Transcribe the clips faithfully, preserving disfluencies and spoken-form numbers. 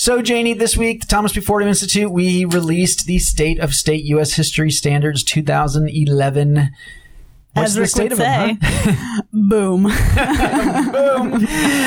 So, Janie, this week, the Thomas B. Fordham Institute, we released the State of State U S History Standards twenty eleven. What's As the Rick state would of say, them, huh? boom. Boom.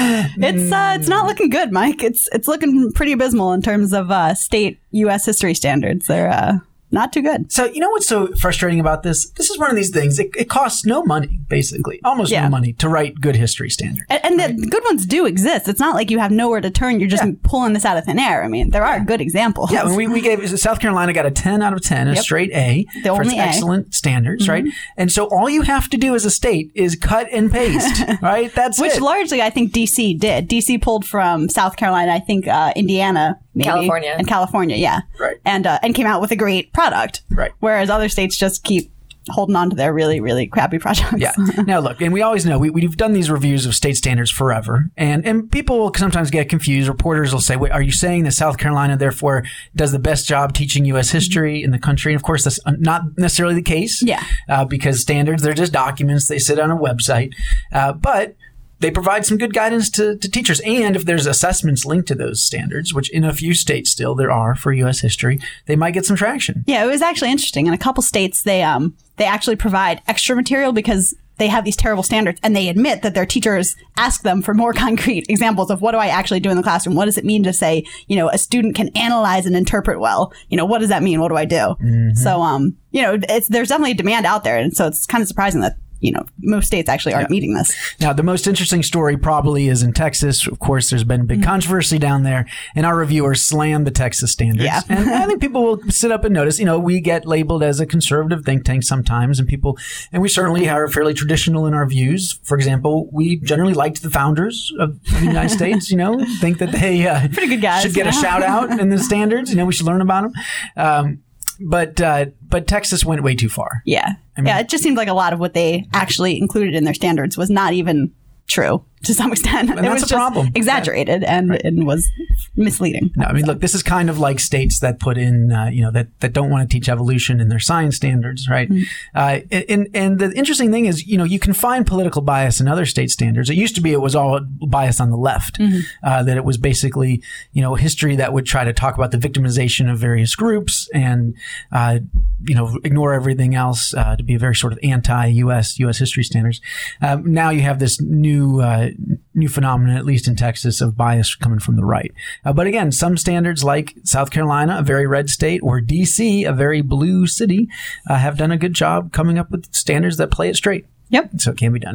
It's uh, it's not looking good, Mike. It's it's looking pretty abysmal in terms of uh, state U S history standards. They're uh, not too good. So, you know what's so frustrating about this? This is one of these things. It, it costs no money, basically. Almost Yeah. no money to write good history standards. And, and right? the good ones do exist. It's not like you have nowhere to turn. You're just yeah. pulling this out of thin air. I mean, there are good examples. Yeah, we, we gave South Carolina got a ten out of ten, a yep. straight A the for its only A. excellent standards, mm-hmm. right? And so all you have to do as a state is cut and paste, right? That's Which it. largely I think D C did. D C pulled from South Carolina, I think uh, Indiana, maybe. California. And California, yeah. Right. And, uh, and came out with a great product. Right. Whereas other states just keep holding on to their really, really crappy projects. Yeah. Now, look, and we always know, we, we've done these reviews of state standards forever, and, and people will sometimes get confused. Reporters will say, wait, are you saying that South Carolina, therefore, does the best job teaching U S history in the country? And, of course, that's not necessarily the case. Yeah. Uh, because standards, they're just documents. They sit on a website. Uh, but they provide some good guidance to, to teachers. And if there's assessments linked to those standards, which in a few states still there are for U S history, they might get some traction. Yeah, it was actually interesting. In a couple states, they um they actually provide extra material because they have these terrible standards, and they admit that their teachers ask them for more concrete examples of what do I actually do in the classroom? What does it mean to say, you know, a student can analyze and interpret well? You know, what does that mean? What do I do? Mm-hmm. So, um, you know, it's, there's definitely a demand out there. And so it's kind of surprising that, you know, most states actually aren't yeah. meeting this. Now, the most interesting story probably is in Texas. Of course, there's been big mm-hmm. controversy down there, and our reviewers slammed the Texas standards. Yeah. And I think people will sit up and notice, you know, we get labeled as a conservative think tank sometimes, and people, and we certainly are fairly traditional in our views. For example, we generally liked the founders of the United States, you know, think that they uh, Pretty good guys, should get yeah. a shout out in the standards. You know, we should learn about them. Um, But uh, but Texas went way too far. Yeah. I mean, yeah, it just seemed like a lot of what they actually included in their standards was not even true to some extent. And it that's was a just problem. exaggerated yeah. and, right. and was misleading. No, I mean, look, this is kind of like states that put in, uh, you know, that, that don't want to teach evolution in their science standards, right? Mm-hmm. Uh, and and the interesting thing is, you know, you can find political bias in other state standards. It used to be it was all biased on the left, mm-hmm. uh, that it was basically, you know, history that would try to talk about the victimization of various groups and, uh, you know, ignore everything else, uh, to be a very sort of anti-U S U S history standards. Um, now you have this new uh, new phenomenon, at least in Texas, of bias coming from the right. Uh, but again, some standards like South Carolina, a very red state, or D C, a very blue city, uh, have done a good job coming up with standards that play it straight. Yep. So it can be done.